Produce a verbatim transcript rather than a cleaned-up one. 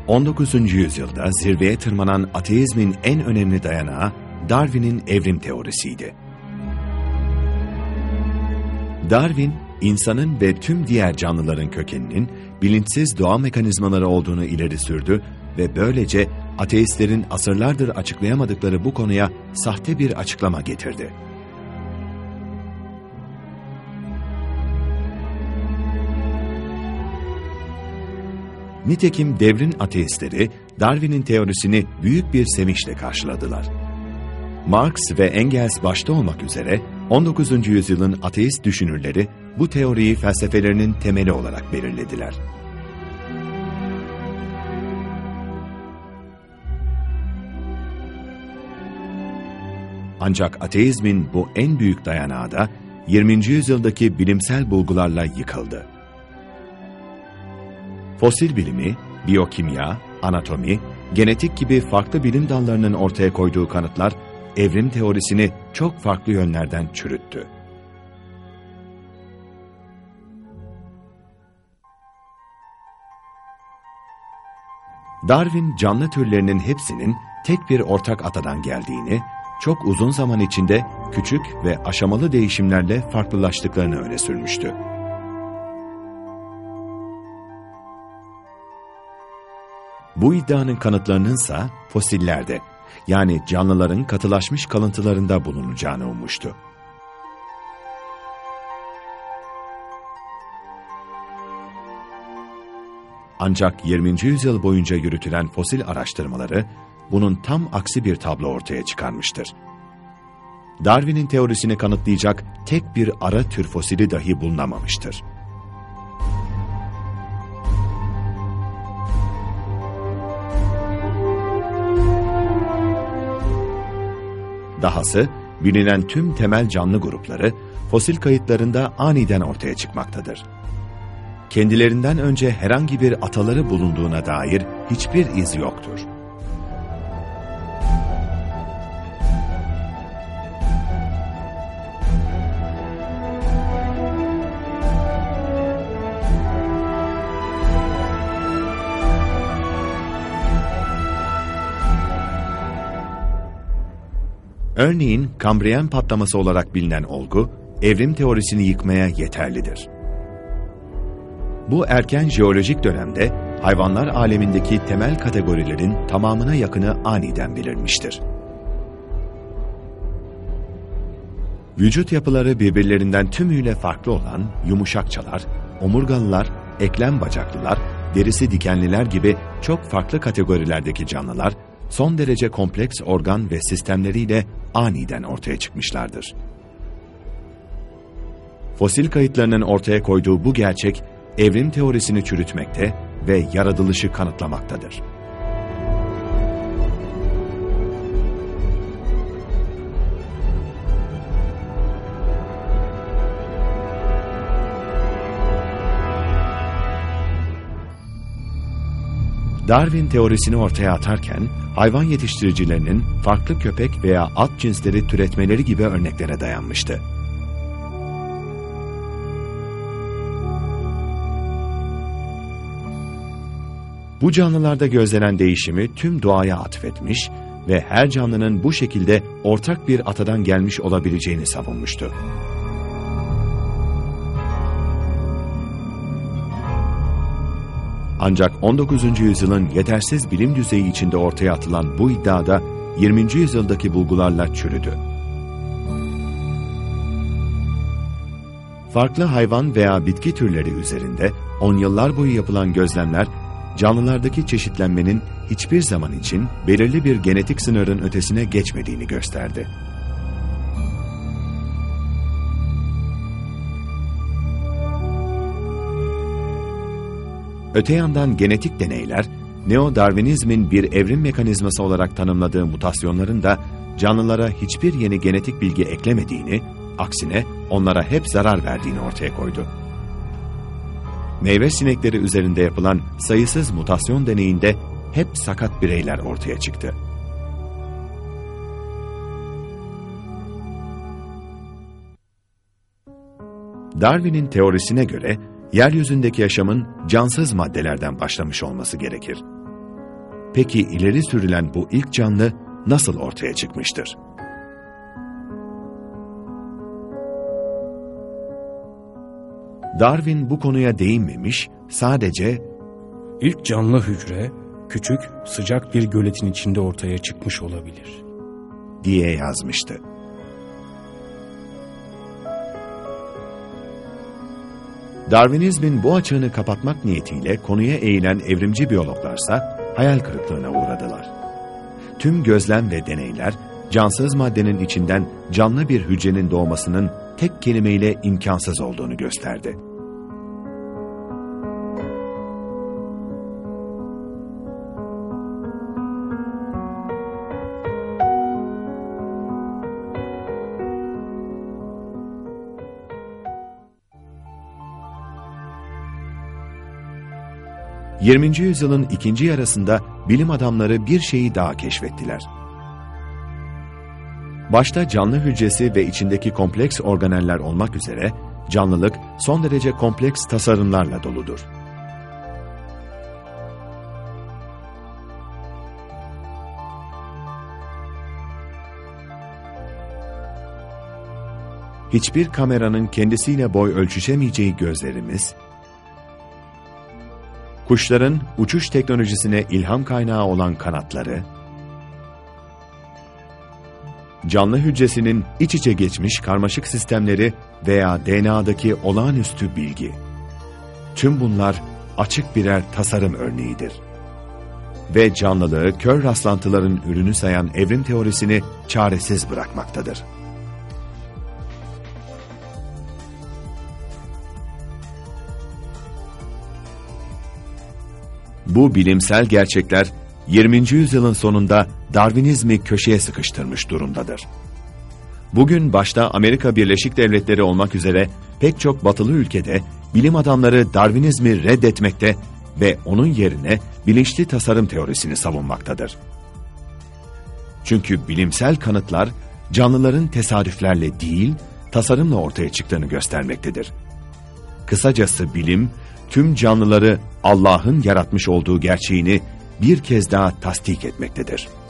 on dokuzuncu yüzyılda zirveye tırmanan ateizmin en önemli dayanağı Darwin'in evrim teorisiydi. Darwin, insanın ve tüm diğer canlıların kökeninin bilinçsiz doğa mekanizmaları olduğunu ileri sürdü ve böylece ateistlerin asırlardır açıklayamadıkları bu konuya sahte bir açıklama getirdi. Nitekim devrin ateistleri Darwin'in teorisini büyük bir sevinçle karşıladılar. Marx ve Engels başta olmak üzere on dokuzuncu yüzyılın ateist düşünürleri bu teoriyi felsefelerinin temeli olarak belirlediler. Ancak ateizmin bu en büyük dayanağı da yirminci yüzyıldaki bilimsel bulgularla yıkıldı. Fosil bilimi, biyokimya, anatomi, genetik gibi farklı bilim dallarının ortaya koyduğu kanıtlar, evrim teorisini çok farklı yönlerden çürüttü. Darwin, canlı türlerinin hepsinin tek bir ortak atadan geldiğini, çok uzun zaman içinde küçük ve aşamalı değişimlerle farklılaştıklarını öne sürmüştü. Bu iddianın kanıtlarınınsa fosillerde, yani canlıların katılaşmış kalıntılarında bulunacağını ummuştu. Ancak yirminci yüzyıl boyunca yürütülen fosil araştırmaları, bunun tam aksi bir tablo ortaya çıkarmıştır. Darwin'in teorisini kanıtlayacak tek bir ara tür fosili dahi bulunamamıştır. Dahası, bilinen tüm temel canlı grupları fosil kayıtlarında aniden ortaya çıkmaktadır. Kendilerinden önce herhangi bir ataları bulunduğuna dair hiçbir iz yoktur. Örneğin Kambriyen patlaması olarak bilinen olgu, evrim teorisini yıkmaya yeterlidir. Bu erken jeolojik dönemde hayvanlar alemindeki temel kategorilerin tamamına yakını aniden belirmiştir. Vücut yapıları birbirlerinden tümüyle farklı olan yumuşakçalar, omurgalılar, eklem bacaklılar, derisi dikenliler gibi çok farklı kategorilerdeki canlılar, son derece kompleks organ ve sistemleriyle aniden ortaya çıkmışlardır. Fosil kayıtlarının ortaya koyduğu bu gerçek, evrim teorisini çürütmekte ve yaratılışı kanıtlamaktadır. Darwin teorisini ortaya atarken, hayvan yetiştiricilerinin farklı köpek veya at cinsleri türetmeleri gibi örneklere dayanmıştı. Bu canlılarda gözlenen değişimi tüm doğaya atfetmiş ve her canlının bu şekilde ortak bir atadan gelmiş olabileceğini savunmuştu. Ancak on dokuzuncu yüzyılın yetersiz bilim düzeyi içinde ortaya atılan bu iddiada yirminci yüzyıldaki bulgularla çürüdü. Farklı hayvan veya bitki türleri üzerinde on yıllar boyu yapılan gözlemler, canlılardaki çeşitlenmenin hiçbir zaman için belirli bir genetik sınırın ötesine geçmediğini gösterdi. Öte yandan genetik deneyler, Neo-Darwinizmin bir evrim mekanizması olarak tanımladığı mutasyonların da canlılara hiçbir yeni genetik bilgi eklemediğini, aksine onlara hep zarar verdiğini ortaya koydu. Meyve sinekleri üzerinde yapılan sayısız mutasyon deneyinde hep sakat bireyler ortaya çıktı. Darwin'in teorisine göre, yeryüzündeki yaşamın cansız maddelerden başlamış olması gerekir. Peki ileri sürülen bu ilk canlı nasıl ortaya çıkmıştır? Darwin bu konuya değinmemiş, sadece İlk canlı hücre, küçük, sıcak bir göletin içinde ortaya çıkmış olabilir diye yazmıştı. Darwinizmin bu açığını kapatmak niyetiyle konuya eğilen evrimci biyologlarsa hayal kırıklığına uğradılar. Tüm gözlem ve deneyler, cansız maddenin içinden canlı bir hücrenin doğmasının tek kelimeyle imkansız olduğunu gösterdi. yirminci yüzyılın ikinci yarısında bilim adamları bir şeyi daha keşfettiler. Başta canlı hücresi ve içindeki kompleks organeller olmak üzere canlılık son derece kompleks tasarımlarla doludur. Hiçbir kameranın kendisiyle boy ölçüşemeyeceği gözlerimiz, kuşların uçuş teknolojisine ilham kaynağı olan kanatları, canlı hücresinin iç içe geçmiş karmaşık sistemleri veya D N A'daki olağanüstü bilgi. Tüm bunlar açık birer tasarım örneğidir. Ve canlılığı kör rastlantıların ürünü sayan evrim teorisini çaresiz bırakmaktadır. Bu bilimsel gerçekler yirminci yüzyılın sonunda Darwinizmi köşeye sıkıştırmış durumdadır. Bugün başta Amerika Birleşik Devletleri olmak üzere pek çok batılı ülkede bilim adamları Darwinizmi reddetmekte ve onun yerine bilinçli tasarım teorisini savunmaktadır. Çünkü bilimsel kanıtlar canlıların tesadüflerle değil, tasarımla ortaya çıktığını göstermektedir. Kısacası bilim, tüm canlıları Allah'ın yaratmış olduğu gerçeğini bir kez daha tasdik etmektedir.